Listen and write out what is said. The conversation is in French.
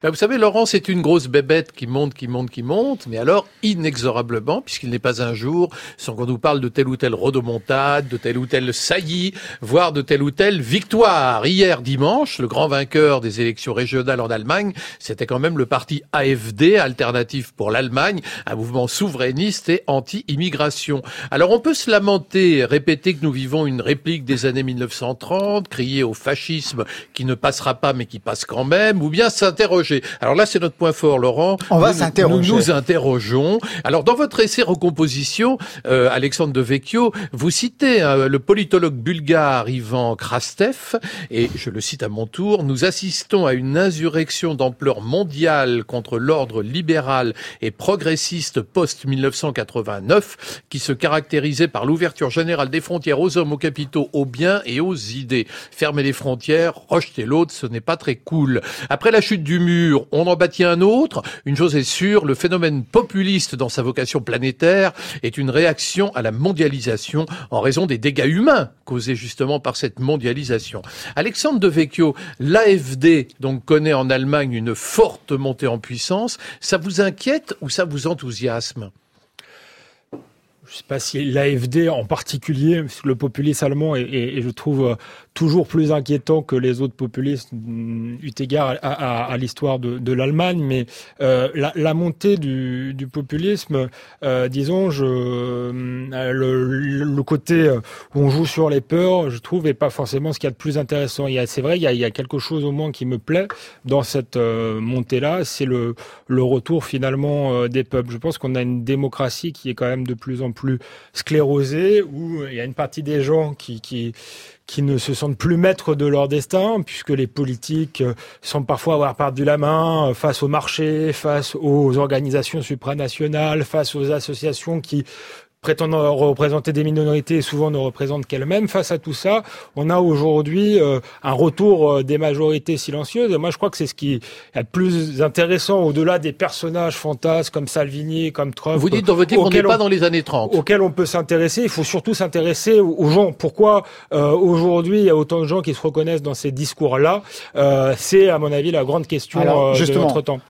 Ben, vous savez, Laurent, c'est une grosse bébête qui monte, mais alors inexorablement, puisqu'il n'est pas un jour sans qu'on nous parle de telle ou telle rodomontade, de telle ou telle saillie, voire de telle ou telle victoire. Hier dimanche, le grand vainqueur des élections régionales en Allemagne, c'était quand même le parti AfD, Alternative pour l'Allemagne, un mouvement souverainiste et anti-immigration. Alors on peut se lamenter, répéter que nous vivons une réplique des années 1930, crier au fascisme qui ne passera pas mais qui passe quand même, ou bien s'interroger. Alors là, c'est notre point fort, Laurent. On va s'interroger. Nous nous interrogeons. Alors, dans votre essai Recomposition, Alexandre de Vecchio, vous citez le politologue bulgare Ivan Krastev, et je le cite à mon tour, « Nous assistons à une insurrection d'ampleur mondiale contre l'ordre libéral et progressiste post-1989 qui se caractérisait par l'ouverture générale des frontières aux hommes, aux capitaux, aux biens et aux idées. Fermer les frontières, rejeter l'autre, ce n'est pas très cool. Après la chute du mur, on en bâtit un autre. Une chose est sûre, le phénomène populiste dans sa vocation planétaire est une réaction à la mondialisation en raison des dégâts humains causés justement par cette mondialisation. Alexandre de Vecchio, l'AfD donc connaît en Allemagne une forte montée en puissance. Ça vous inquiète ou ça vous enthousiasme ? Je ne sais pas si l'AfD en particulier, parce que le populisme allemand est je trouve, toujours plus inquiétant que les autres populistes, eu égard à l'histoire de l'Allemagne. Mais la montée du populisme, disons, le côté où on joue sur les peurs, je trouve, est pas forcément ce qu'il y a de plus intéressant. C'est vrai, il y a quelque chose au moins qui me plaît dans cette montée-là, c'est le retour finalement des peuples. Je pense qu'on a une démocratie qui est quand même de plus en plus sclérosée, où il y a une partie des gens qui ne se sentent plus maîtres de leur destin, puisque les politiques semblent parfois avoir perdu la main face au marché, face aux organisations supranationales, face aux associations qui prétendent représenter des minorités et souvent ne représentent qu'elles-mêmes. Face à tout ça, on a aujourd'hui un retour des majorités silencieuses. Et moi, je crois que c'est ce qui est le plus intéressant, au-delà des personnages fantasques comme Salvini, comme Trump. Vous dites dans votre livre qu'on n'est pas dans les années 30. Auxquels on peut s'intéresser. Il faut surtout s'intéresser aux gens. Pourquoi aujourd'hui il y a autant de gens qui se reconnaissent dans ces discours-là ? C'est, à mon avis, la grande question de notre temps.